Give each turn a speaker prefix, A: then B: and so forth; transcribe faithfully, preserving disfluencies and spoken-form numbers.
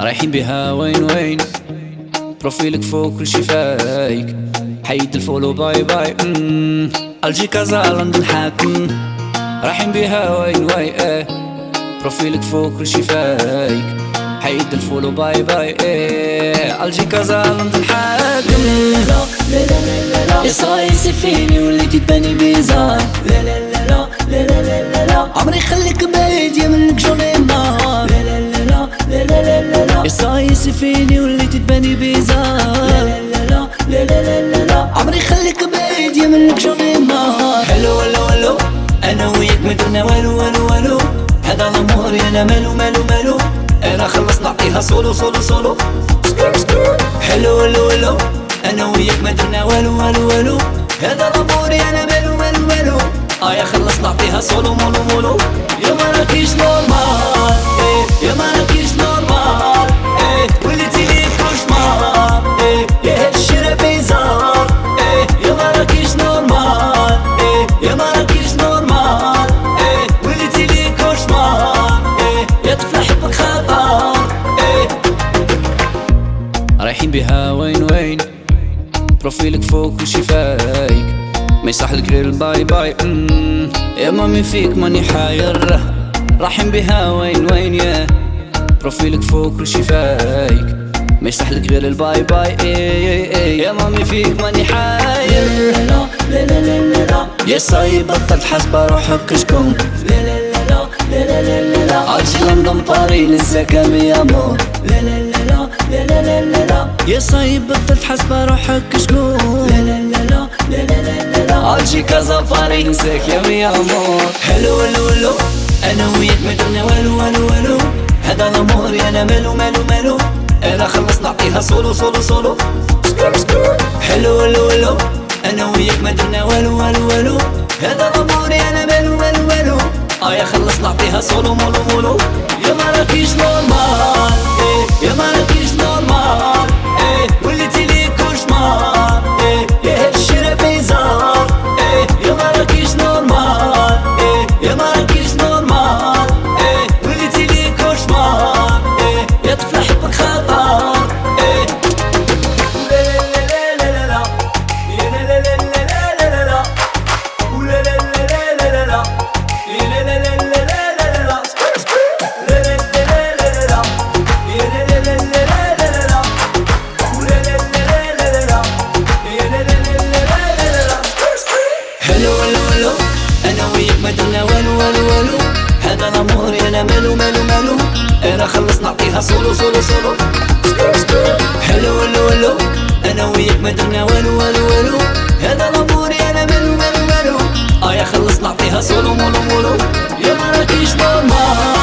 A: رايحين بها وين وين، بروفيلك فوق كل شي فايك، حيد الفولو باي باي. مم. الجي كازا لندن حاكم، رايحين بها وين وين ايه، بروفيلك فوق كل شي فايك، حيد الفولو باي باي ايه. الجي كازا لندن حاكم،
B: لا لا لا لا يا صايصي فيني وليتي تباني بيزار. لا لا لا لا لا لا لا لا عمري خليك بعيد يا منك جوني نهار. لا لا لا لا لا لا لا يا صايصي فيني وليتي تباني بيزار. لا لا لا لا لا لا لا عمري خليك بعيد يا منك جوني نهار.
A: حلو ولو ولو انا وياك ما درنا والو والو والو، هذا الامور انا مالو مالو مالو، انا خلص نعطيها سولو سولو سولو. حلو ولو ولو انا وياك ما درنا والو والو والو، هذا الامور انا مالو مالو مالو، اه يا خلص نعطيها سولو مولو مولو. يا ما راكيش نورمال ايه، يا ما راكيش نورمال ايه، وليتي لي كوشمار ايه، يا هاد الشي بيزار ايه. يا ما راكيش نورمال ايه، يا ما راكيش نورمال ايه، وليتي لي كوشمار ايه، يا طفلة حبك خطر ايه. رايحين بها وين وين، بروفيلك فوق كل شي فايك، ما يصحلك غير الباي باي. مم. يا مامي فيك ماني حاير، رايحين بها وين وين يا، بروفيلك فوق كل شي فايك، ما يصحلك غير الباي باي اي اي. يا مامي فيك ماني حاير.
B: لا لا لا لا لا
A: يا صايب بطل حاسبة روحك كشكون.
B: لا لا لا لا لا لا لا
A: عالجي لندن باري ننساك يا مور.
B: لا لا لا لا لا لا لا لا
A: يا صايب بطل حاسبة روحك كشكون.
B: لا لا لا لا لا لا لا
A: عالجي كازا باري ننساك يا مور. حلو ولو ولو انا وياك ما درنا والو والو والو، هذا الامور انا مالو مالو مالو، انا خلص نعطيها سولو سولو سولو. حلو ولو ولو انا وياك ما درنا والو والو والو، هذا الامور انا مالو مالو مالو، اه يا خلص نعطيها سولو مولو مولو. يا ما راكيش نورمال ايه، يا ما راكيش نورمال ايه، وليتي لي كوشمار ايه، يا هاد الشي بيزار ايه. يا ما راكيش نورمال ايه، يا ما راكيش نورمال ايه، وليتي لي كوشمار ايه، يا طفلة حبك خطر ايه. هذا الامور انا مالو مالو مالو، انا خلص نعطيها سولو سولو سولو. حلو ولو ولو انا وياك ما درنا والو والو والو، هذا الامور انا مالو مالو مالو، اه يا خلص نعطيها سولو مولو مولو. يا ما راكيش نورمال